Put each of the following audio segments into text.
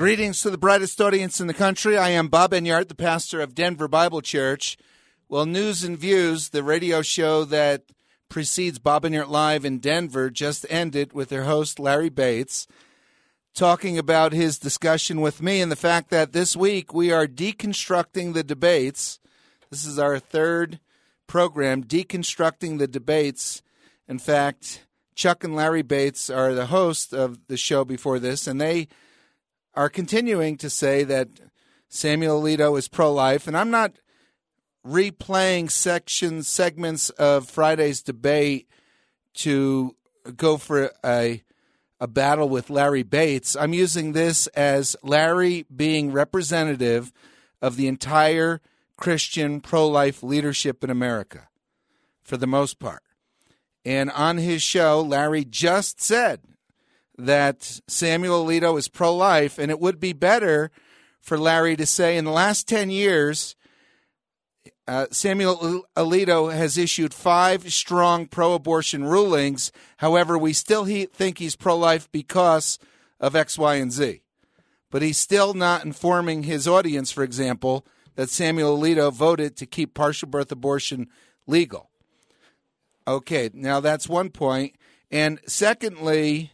Greetings to the brightest audience in the country. I am Bob Enyart, the pastor of Denver Bible Church. Well, News and Views, the radio show that precedes Bob Enyart Live in Denver, just ended with their host, Larry Bates, talking about his discussion with me and the fact that this week we are deconstructing the debates. This is our third program, Deconstructing the Debates. In fact, Chuck and Larry Bates are the hosts of the show before this, and they are continuing to say that Samuel Alito is pro-life. And I'm not replaying segments of Friday's debate to go for a battle with Larry Bates. I'm using this as Larry being representative of the entire Christian pro-life leadership in America, for the most part. And on his show, Larry just said that Samuel Alito is pro-life, and it would be better for Larry to say in the last 10 years, Samuel Alito has issued 5 strong pro-abortion rulings. However, we still think he's pro-life because of X, Y, and Z. But he's still not informing his audience, for example, that Samuel Alito voted to keep partial birth abortion legal. Okay, now that's one point. And secondly,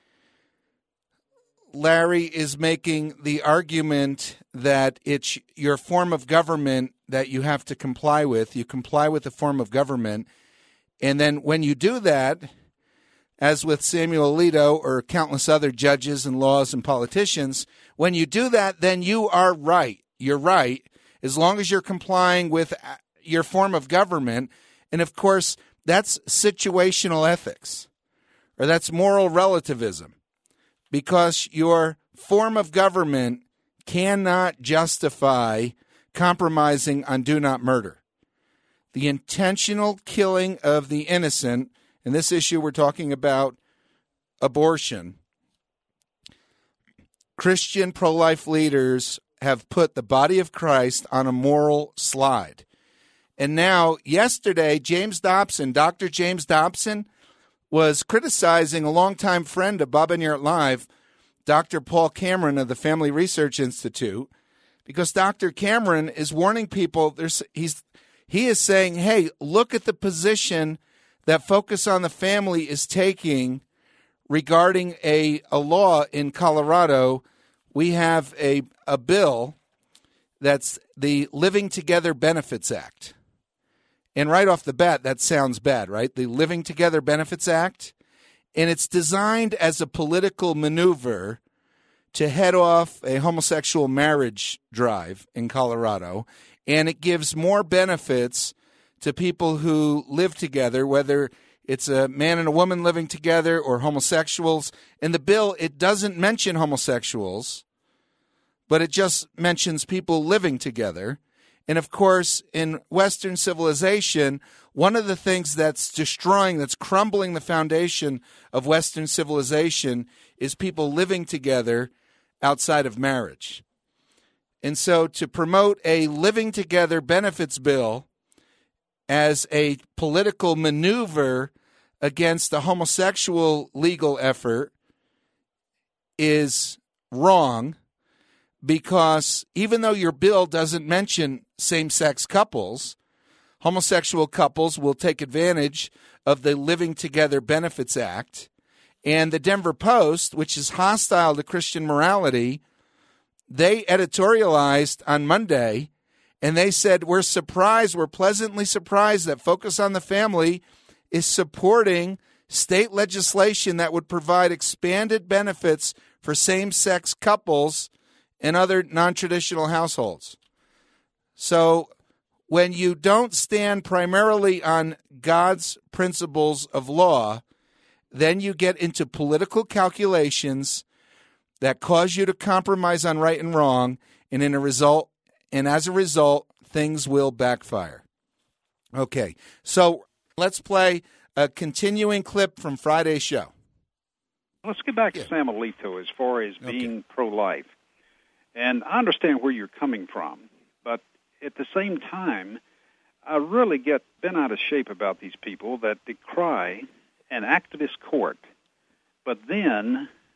Larry is making the argument that it's your form of government that you have to comply with. You comply with the form of government. And then when you do that, as with Samuel Alito or countless other judges and laws and politicians, when you do that, then you are right. You're right, as long as you're complying with your form of government. And, of course, that's situational ethics, or that's moral relativism. Because your form of government cannot justify compromising on do not murder. The intentional killing of the innocent, in this issue we're talking about abortion, Christian pro-life leaders have put the body of Christ on a moral slide. And now, yesterday, Dr. James Dobson, was criticizing a longtime friend of Bob Enyart Live, Dr. Paul Cameron of the Family Research Institute, because Dr. Cameron is warning people. He is saying, hey, look at the position that Focus on the Family is taking regarding a law in Colorado. We have a bill that's the Living Together Benefits Act. And right off the bat, that sounds bad, right? The Living Together Benefits Act. And it's designed as a political maneuver to head off a homosexual marriage drive in Colorado. And it gives more benefits to people who live together, whether it's a man and a woman living together or homosexuals. In the bill, it doesn't mention homosexuals, but it just mentions people living together. And, of course, in Western civilization, one of the things that's crumbling the foundation of Western civilization is people living together outside of marriage. And so to promote a living together benefits bill as a political maneuver against the homosexual legal effort is wrong, because even though your bill doesn't mention same-sex couples, homosexual couples will take advantage of the Living Together Benefits Act. And the Denver Post, which is hostile to Christian morality, they editorialized on Monday, and they said, we're pleasantly surprised that Focus on the Family is supporting state legislation that would provide expanded benefits for same-sex couples and other non-traditional households. So when you don't stand primarily on God's principles of law, then you get into political calculations that cause you to compromise on right and wrong, and as a result, things will backfire. Okay, so let's play a continuing clip from Friday's show. Let's get back to Sam Alito as far as being pro-life. And I understand where you're coming from, but at the same time, I really get bent out of shape about these people that decry an activist court, but then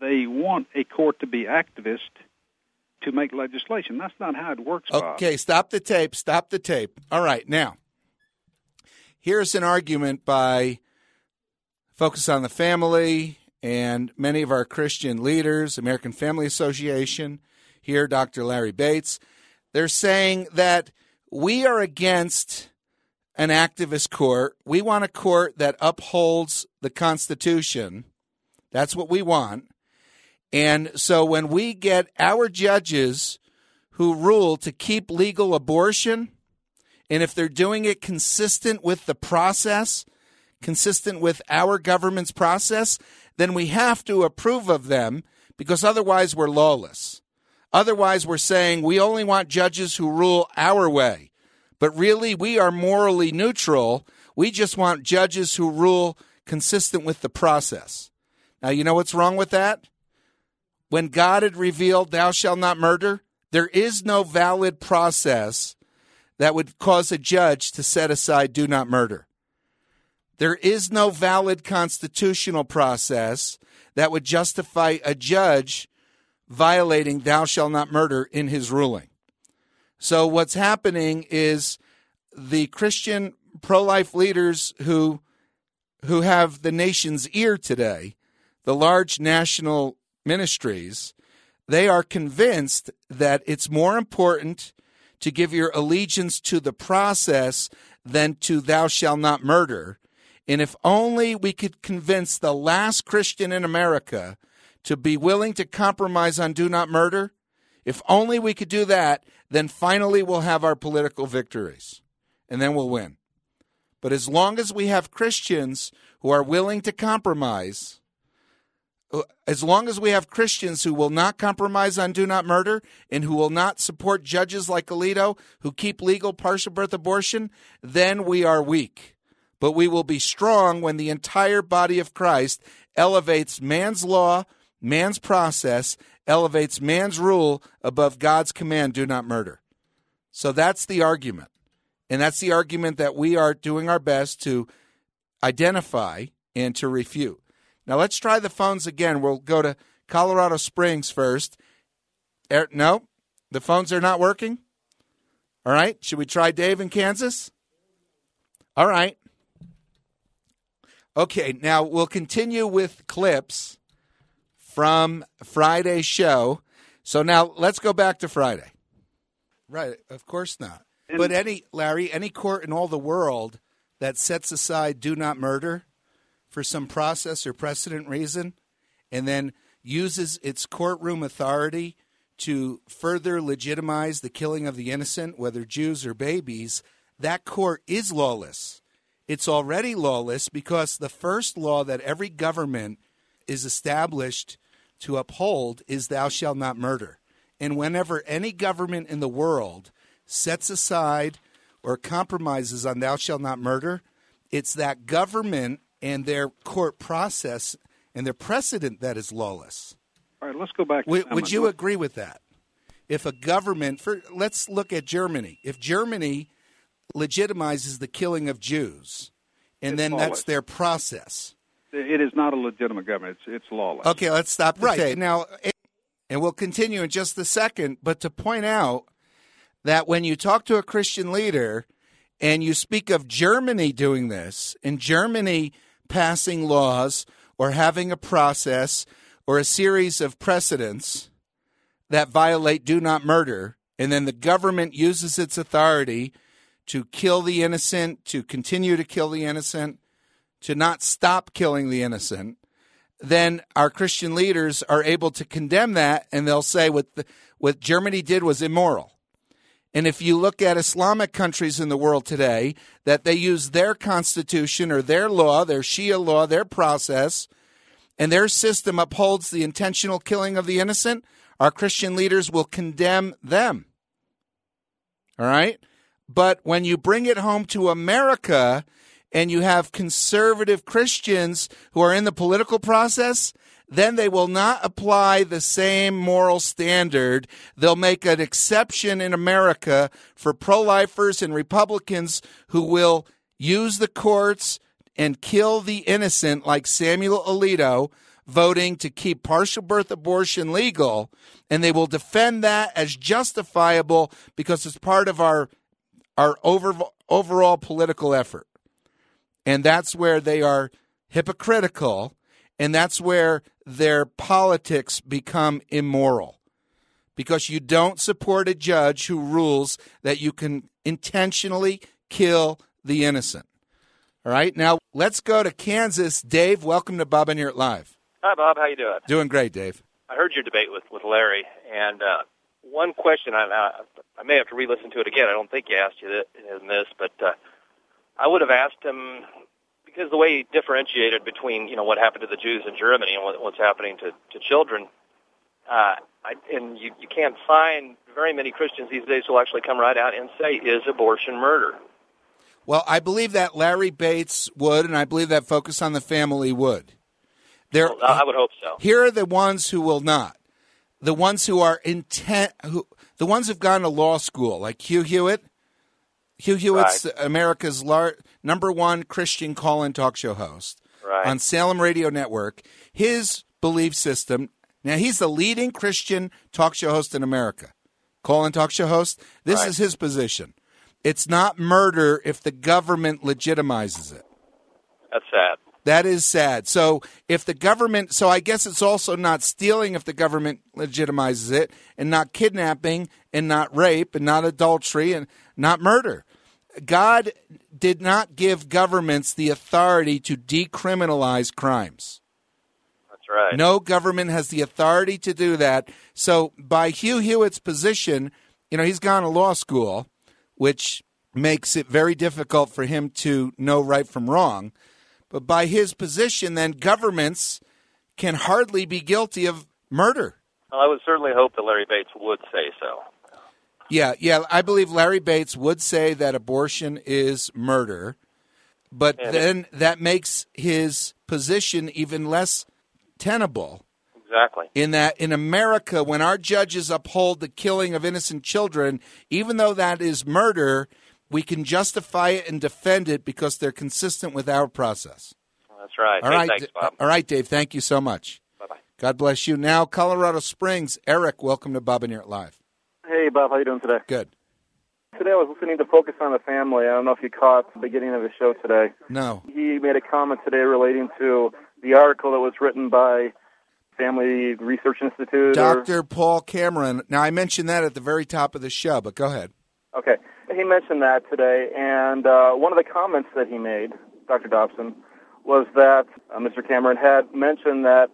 they want a court to be activist to make legislation. That's not how it works, Bob. Okay, stop the tape. Stop the tape. All right, now, here's an argument by Focus on the Family and many of our Christian leaders, American Family Association, here, Dr. Larry Bates. They're saying that we are against an activist court. We want a court that upholds the Constitution. That's what we want. And so when we get our judges who rule to keep legal abortion, and if they're doing it consistent with the process, consistent with our government's process, then we have to approve of them, because otherwise we're lawless. Otherwise we're saying we only want judges who rule our way. But really, we are morally neutral. We just want judges who rule consistent with the process. Now, you know what's wrong with that? When God had revealed, thou shalt not murder, there is no valid process that would cause a judge to set aside do not murder. There is no valid constitutional process that would justify a judge violating thou shalt not murder in his ruling. So what's happening is the Christian pro-life leaders who have the nation's ear today, the large national ministries, they are convinced that it's more important to give your allegiance to the process than to thou shalt not murder. And if only we could convince the last Christian in America to be willing to compromise on do not murder, if only we could do that, then finally we'll have our political victories, and then we'll win. But as long as we have Christians who are willing to compromise, as long as we have Christians who will not compromise on do not murder and who will not support judges like Alito who keep legal partial birth abortion, then we are weak. But we will be strong when the entire body of Christ elevates man's law, man's process, elevates man's rule above God's command, do not murder. So that's the argument. And that's the argument that we are doing our best to identify and to refute. Now let's try the phones again. We'll go to Colorado Springs first. No, the phones are not working? All right, should we try Dave in Kansas? All right. Okay, now we'll continue with clips from Friday's show. So now let's go back to Friday. Right, of course not. But any court in all the world that sets aside do not murder for some process or precedent reason and then uses its courtroom authority to further legitimize the killing of the innocent, whether Jews or babies, that court is lawless. It's already lawless because the first law that every government is established to uphold is thou shalt not murder. And whenever any government in the world sets aside or compromises on thou shalt not murder, it's that government and their court process and their precedent that is lawless. All right, let's go back. Would you agree with that? If a government, let's look at Germany. If Germany legitimizes the killing of Jews, and then lawless. That's their process. It is not a legitimate government. It's lawless. Okay, let's stop the tape. Now, and we'll continue in just a second, but to point out that when you talk to a Christian leader and you speak of Germany doing this, and Germany passing laws or having a process or a series of precedents that violate do not murder, and then the government uses its authority to kill the innocent, to continue to kill the innocent, to not stop killing the innocent, then our Christian leaders are able to condemn that, and they'll say what Germany did was immoral. And if you look at Islamic countries in the world today, that they use their constitution or their law, their Shia law, their process, and their system upholds the intentional killing of the innocent, our Christian leaders will condemn them. All right? But when you bring it home to America and you have conservative Christians who are in the political process, then they will not apply the same moral standard. They'll make an exception in America for pro-lifers and Republicans who will use the courts and kill the innocent like Samuel Alito voting to keep partial birth abortion legal, and they will defend that as justifiable because it's part of our overall political effort. And that's where they are hypocritical, and that's where their politics become immoral, because you don't support a judge who rules that you can intentionally kill the innocent. All right, now let's go to Kansas. Dave, welcome to Bob Enyart Live. Hi, Bob. How you doing? Doing great, Dave. I heard your debate with Larry, and one question, I may have to re-listen to it again. I don't think he asked you in this, but I would have asked him, because the way he differentiated between, what happened to the Jews in Germany and what's happening to children, and you can't find very many Christians these days who will actually come right out and say, is abortion murder? Well, I believe that Larry Bates would, and I believe that Focus on the Family would. I would hope so. Here are the ones who will not. The ones who are the ones who've gone to law school, like Hugh Hewitt. Hugh Hewitt's right. America's number one Christian call-in talk show host on Salem Radio Network. His belief system, now he's the leading Christian talk show host in America. Call-in talk show host. This is his position. It's not murder if the government legitimizes it. That's sad. That is sad. So if the government, so I guess it's also not stealing if the government legitimizes it, and not kidnapping, and not rape, and not adultery, and not murder. God did not give governments the authority to decriminalize crimes. That's right. No government has the authority to do that. So by Hugh Hewitt's position, he's gone to law school, which makes it very difficult for him to know right from wrong. But by his position, then governments can hardly be guilty of murder. Well, I would certainly hope that Larry Bates would say so. Yeah, I believe Larry Bates would say that abortion is murder, but then that makes his position even less tenable. Exactly. In that in America, when our judges uphold the killing of innocent children, even though that is murder, we can justify it and defend it because they're consistent with our process. That's right. All right, thanks, Bob. All right, Dave. Thank you so much. Bye-bye. God bless you. Now, Colorado Springs. Eric, welcome to Bob Enyart Live. Hey, Bob. How you doing today? Good. Today I was listening to Focus on the Family. I don't know if you caught the beginning of the show today. No. He made a comment today relating to the article that was written by Family Research Institute. Dr. Paul Cameron. Now, I mentioned that at the very top of the show, but go ahead. Okay. He mentioned that today, and one of the comments that he made, Dr. Dobson, was that Mr. Cameron had mentioned that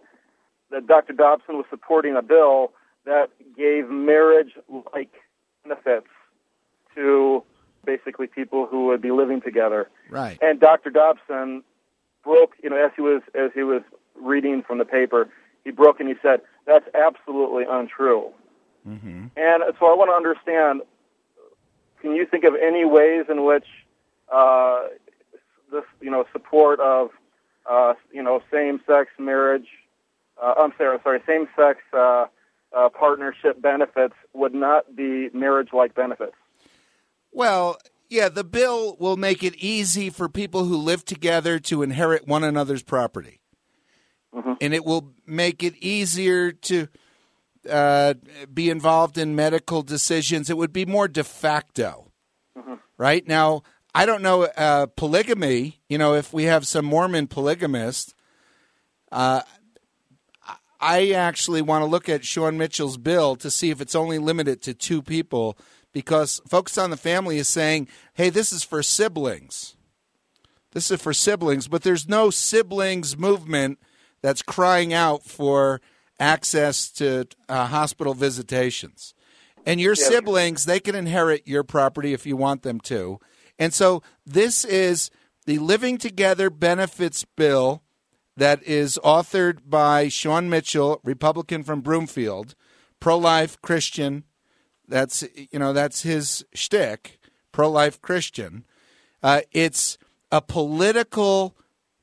Dr. Dobson was supporting a bill that gave marriage-like benefits to basically people who would be living together. Right. And Dr. Dobson broke, as he was reading from the paper, he broke and he said, that's absolutely untrue. Mm-hmm. And so I want to understand, can you think of any ways in which this, support of, same-sex marriage, same-sex partnership benefits would not be marriage-like benefits? Well, yeah, the bill will make it easy for people who live together to inherit one another's property. Mm-hmm. And it will make it easier to be involved in medical decisions. It would be more de facto, mm-hmm. right? Now, I don't know polygamy. If we have some Mormon polygamist, I actually want to look at Sean Mitchell's bill to see if it's only limited to 2 people, because Focus on the Family is saying, hey, this is for siblings. This is for siblings, but there's no siblings movement that's crying out for access to hospital visitations. And your siblings, they can inherit your property if you want them to. And so this is the Living Together Benefits Bill that is authored by Sean Mitchell, Republican from Broomfield, pro-life Christian. That's his shtick, pro-life Christian. It's a political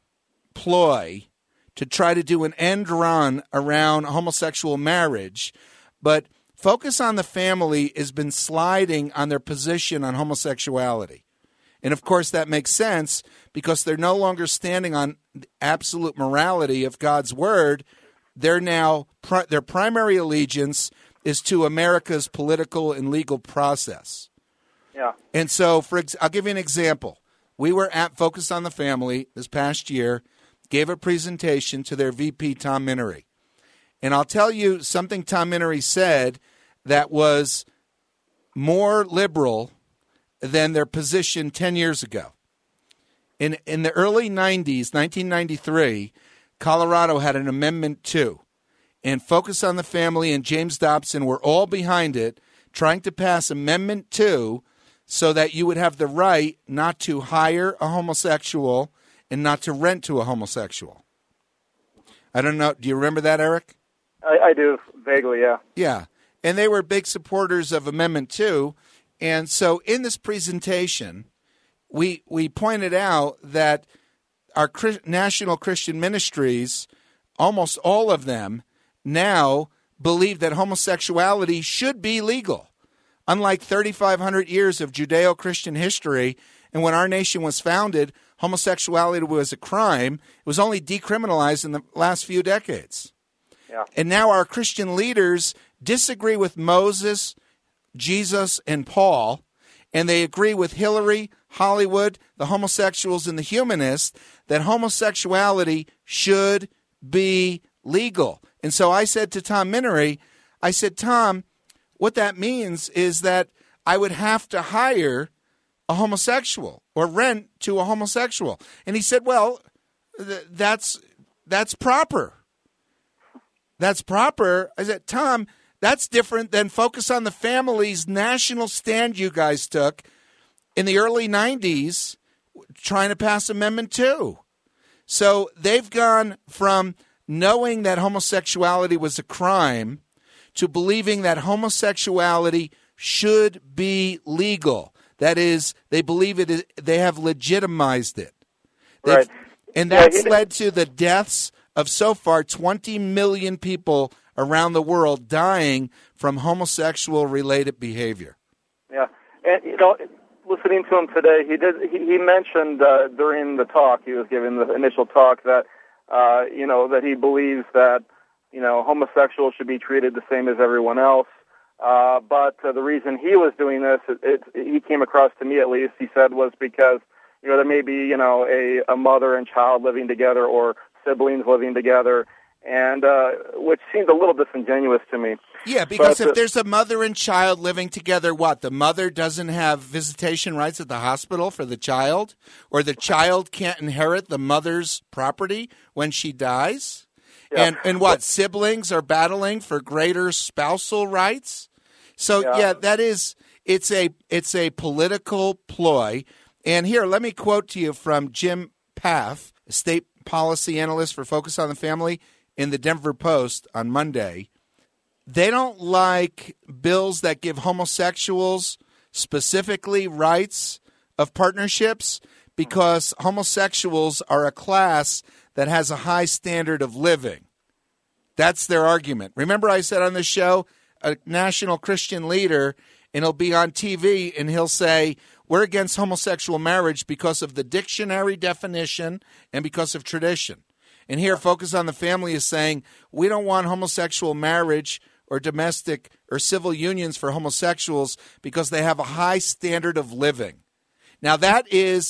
ploy to try to do an end run around homosexual marriage, but Focus on the Family has been sliding on their position on homosexuality. And, of course, that makes sense because they're no longer standing on absolute morality of God's word, they're now their primary allegiance is to America's political and legal process. Yeah. And so, I'll give you an example. We were at Focus on the Family this past year, gave a presentation to their VP, Tom Minery. And I'll tell you something Tom Minery said that was more liberal than their position 10 years ago. In the early 90s, 1993, Colorado had an Amendment 2. And Focus on the Family and James Dobson were all behind it, trying to pass Amendment 2 so that you would have the right not to hire a homosexual and not to rent to a homosexual. I don't know. Do you remember that, Eric? I do, vaguely, yeah. Yeah. And they were big supporters of Amendment 2. And so in this presentation, we pointed out that our national Christian ministries, almost all of them, now believe that homosexuality should be legal. Unlike 3,500 years of Judeo-Christian history, and when our nation was founded, homosexuality was a crime. It was only decriminalized in the last few decades. Yeah. And now our Christian leaders disagree with Moses, Jesus, and Paul, and they agree with Hillary, Hollywood, the homosexuals, and the humanists that homosexuality should be legal. And so I said to Tom Minery, I said, Tom, what that means is that I would have to hire a homosexual or rent to a homosexual. And he said, well, that's proper. That's proper. I said, Tom, that's different than Focus on the Family's national stand you guys took in the early 90s trying to pass Amendment 2. So they've gone from knowing that homosexuality was a crime to believing that homosexuality should be legal. That is, they believe it is, they have legitimized it. Right. And that's led to the deaths of so far 20 million people around the world dying from homosexual-related behavior. Yeah. And, listening to him today, he mentioned during the talk, he was giving the initial talk, that, that he believes that, homosexuals should be treated the same as everyone else. But the reason he was doing this, he came across to me at least, he said, was because, there may be, a mother and child living together or siblings living together, and which seems a little disingenuous to me. Yeah, because if there's a mother and child living together, what? The mother doesn't have visitation rights at the hospital for the child? Or the child can't inherit the mother's property when she dies? Yeah. And what? Siblings are battling for greater spousal rights? So, it's a political ploy. And here, let me quote to you from Jim Path, state policy analyst for Focus on the Family in the Denver Post on Monday. They don't like bills that give homosexuals specifically rights of partnerships because homosexuals are a class that has a high standard of living. That's their argument. Remember I said on this show, a national Christian leader, and he'll be on TV, and he'll say, we're against homosexual marriage because of the dictionary definition and because of tradition. And here, Focus on the Family is saying, we don't want homosexual marriage or domestic or civil unions for homosexuals because they have a high standard of living. Now, that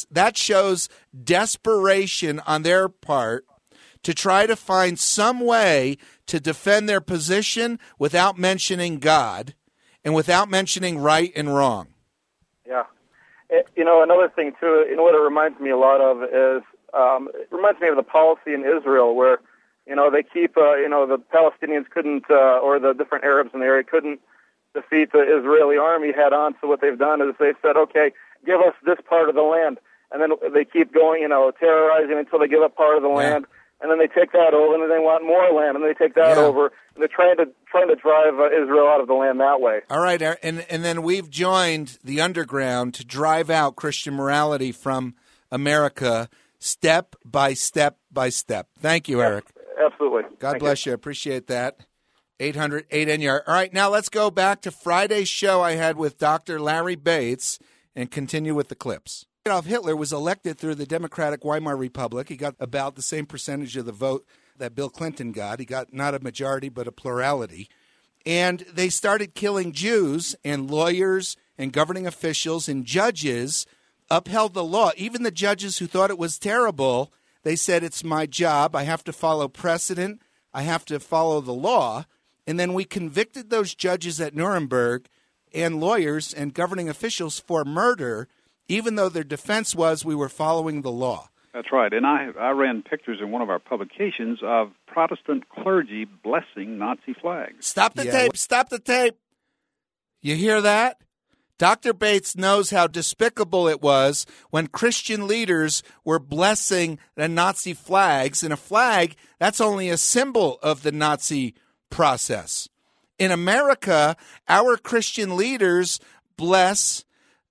shows desperation on their part to try to find some way to defend their position without mentioning God and without mentioning right and wrong. Yeah. Another thing, too, what it reminds me a lot of is, it reminds me of the policy in Israel where, they keep, the Palestinians couldn't, or the different Arabs in the area couldn't defeat the Israeli army head on. So what they've done is they've said, okay, give us this part of the land. And then they keep going, terrorizing until they give up part of the land. And then they take that over, and then they want more land, and they take that over. And they're trying to drive Israel out of the land that way. All right, and then we've joined the underground to drive out Christian morality from America step by step by step. Thank you, Eric. Absolutely. God bless you. I appreciate that. 800-8NER. All right, now let's go back to Friday's show I had with Dr. Larry Bates and continue with the clips. Adolf Hitler was elected through the Democratic Weimar Republic. He got about the same percentage of the vote that Bill Clinton got. He got not a majority, but a plurality. And they started killing Jews, and lawyers and governing officials and judges upheld the law. Even the judges who thought it was terrible, they said, it's my job. I have to follow precedent. I have to follow the law. And then we convicted those judges at Nuremberg and lawyers and governing officials for murder, even though their defense was we were following the law. That's right. And I ran pictures in one of our publications of Protestant clergy blessing Nazi flags. Stop the tape. Stop the tape. You hear that? Dr. Bates knows how despicable it was when Christian leaders were blessing the Nazi flags. And a flag, that's only a symbol of the Nazi process. In America, our Christian leaders bless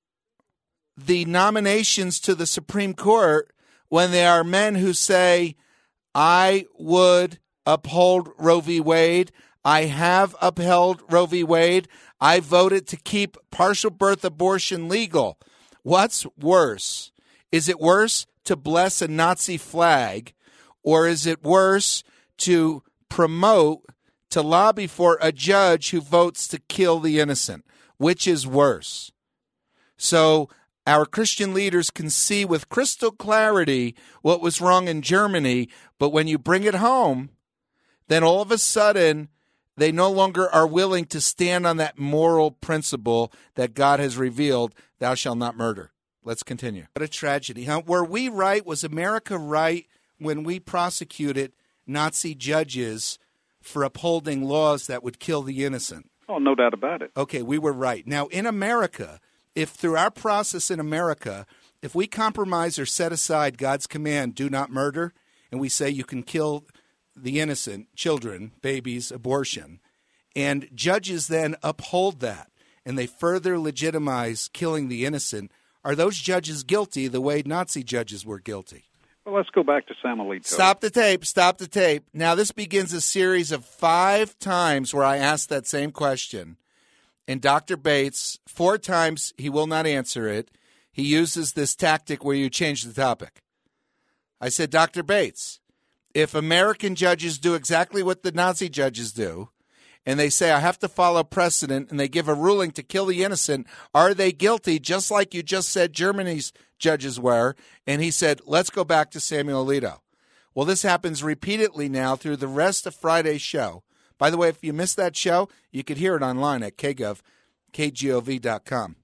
the nominations to the Supreme Court when they are men who say, I would uphold Roe v. Wade. I have upheld Roe v. Wade. I voted to keep partial birth abortion legal. What's worse? Is it worse to bless a Nazi flag, or is it worse to promote, to lobby for a judge who votes to kill the innocent? Which is worse? So our Christian leaders can see with crystal clarity what was wrong in Germany, but when you bring it home, then all of a sudden they no longer are willing to stand on that moral principle that God has revealed, thou shalt not murder. Let's continue. What a tragedy, huh? Were we right? Was America right when we prosecuted Nazi judges for upholding laws that would kill the innocent? Oh, no doubt about it. Okay, we were right. Now, in America, if through our process in America, if we compromise or set aside God's command, do not murder, and we say you can kill the innocent, children, babies, abortion, and judges then uphold that, and they further legitimize killing the innocent, are those judges guilty the way Nazi judges were guilty? Well, let's go back to Sam Alito. Stop the tape. Stop the tape. Now, this begins a series of 5 times where I asked that same question. And Dr. Bates, 4 times he will not answer it. He uses this tactic where you change the topic. I said, Dr. Bates, if American judges do exactly what the Nazi judges do, and they say, I have to follow precedent, and they give a ruling to kill the innocent, are they guilty, just like you just said Germany's judges were? And he said, let's go back to Samuel Alito. Well, this happens repeatedly now through the rest of Friday's show. By the way, if you missed that show, you could hear it online at kgov.com.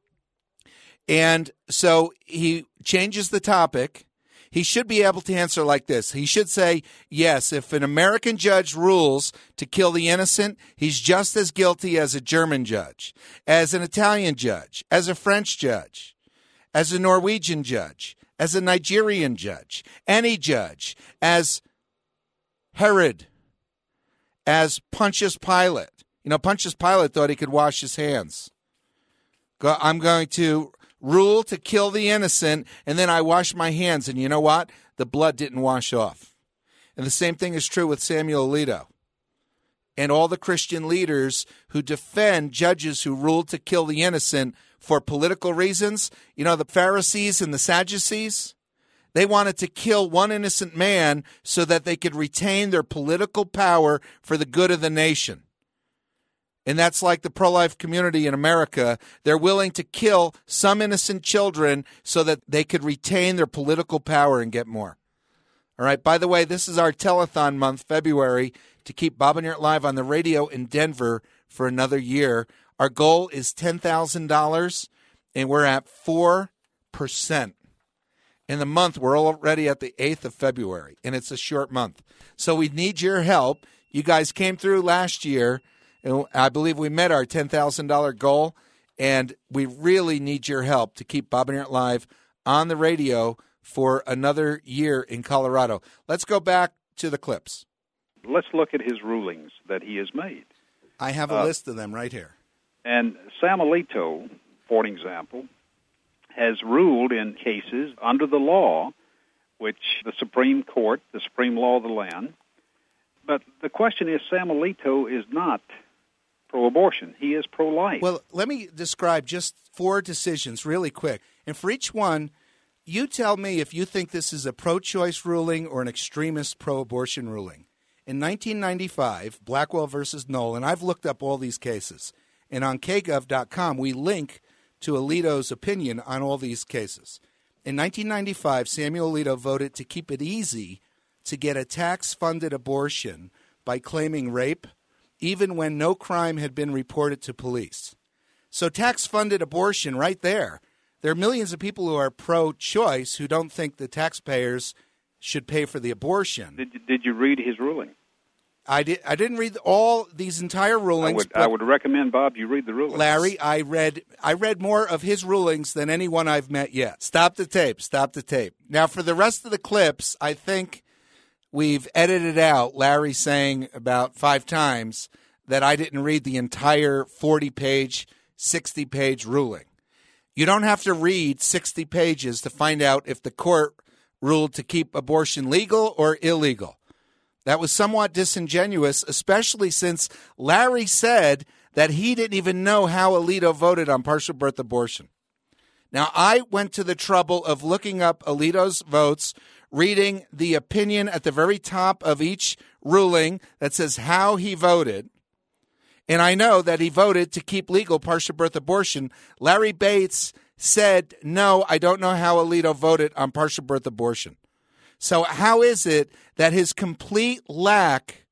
And so he changes the topic. He should be able to answer like this. He should say, yes, if an American judge rules to kill the innocent, he's just as guilty as a German judge, as an Italian judge, as a French judge, as a Norwegian judge, as a Nigerian judge, any judge, as Herod, as Pontius Pilate. You know, Pontius Pilate thought he could wash his hands. I'm going to rule to kill the innocent, and then I wash my hands, and you know what? The blood didn't wash off. And the same thing is true with Samuel Alito and all the Christian leaders who defend judges who ruled to kill the innocent for political reasons. You know, the Pharisees and the Sadducees, they wanted to kill one innocent man so that they could retain their political power for the good of the nation. And that's like the pro-life community in America. They're willing to kill some innocent children so that they could retain their political power and get more. All right. By the way, this is our telethon month, February, to keep Bob and Eric live on the radio in Denver for another year. Our goal is $10,000, and we're at 4%. In the month, we're already at the 8th of February, and it's a short month. So we need your help. You guys came through last year. I believe we met our $10,000 goal, and we really need your help to keep Bob and Eric live on the radio for another year in Colorado. Let's go back to the clips. Let's look at his rulings that he has made. I have a list of them right here. And Sam Alito, for example, has ruled in cases under the law, which the Supreme Court, the supreme law of the land. But the question is, Sam Alito is not pro-abortion. He is pro-life. Well, let me describe just 4 decisions really quick. And for each one, You tell me if you think this is a pro-choice ruling or an extremist pro-abortion ruling. In 1995, Blackwell versus Nolan, I've looked up all these cases, and on kgov.com we link to Alito's opinion on all these cases. In 1995, Samuel Alito voted to keep it easy to get a tax-funded abortion by claiming rape, even when no crime had been reported to police. So tax-funded abortion right there. There are millions of people who are pro-choice who don't think the taxpayers should pay for the abortion. Did you read his ruling? I didn't read all these entire rulings. I would recommend, Bob, you read the rulings. Larry, I read more of his rulings than anyone I've met yet. Stop the tape. Now, for the rest of the clips, I think we've edited out Larry saying about 5 times that I didn't read the entire 40-page, 60-page ruling. You don't have to read 60 pages to find out if the court ruled to keep abortion legal or illegal. That was somewhat disingenuous, especially since Larry said that he didn't even know how Alito voted on partial birth abortion. Now, I went to the trouble of looking up Alito's votes, reading the opinion at the very top of each ruling that says how he voted, and I know that he voted to keep legal partial birth abortion. Larry Bates said, no, I don't know how Alito voted on partial birth abortion. So how is it that his complete lack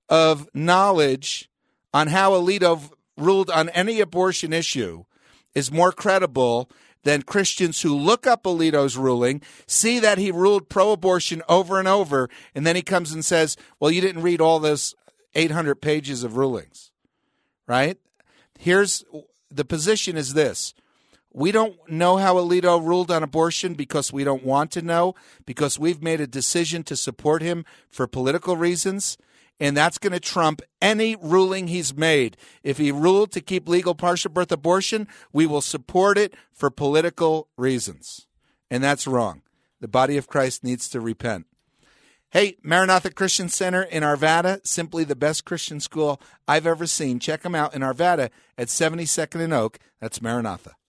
of knowledge on how Alito ruled on any abortion issue is more credible than Christians who look up Alito's ruling, see that he ruled pro-abortion over and over, and then he comes and says, well, you didn't read all those 800 pages of rulings, right? Here's the position is this. We don't know how Alito ruled on abortion because we don't want to know, because we've made a decision to support him for political reasons, and that's going to trump any ruling he's made. If he ruled to keep legal partial birth abortion, we will support it for political reasons, and that's wrong. The body of Christ needs to repent. Hey, Maranatha Christian Center in Arvada, simply the best Christian school I've ever seen. Check them out in Arvada at 72nd and Oak. That's Maranatha.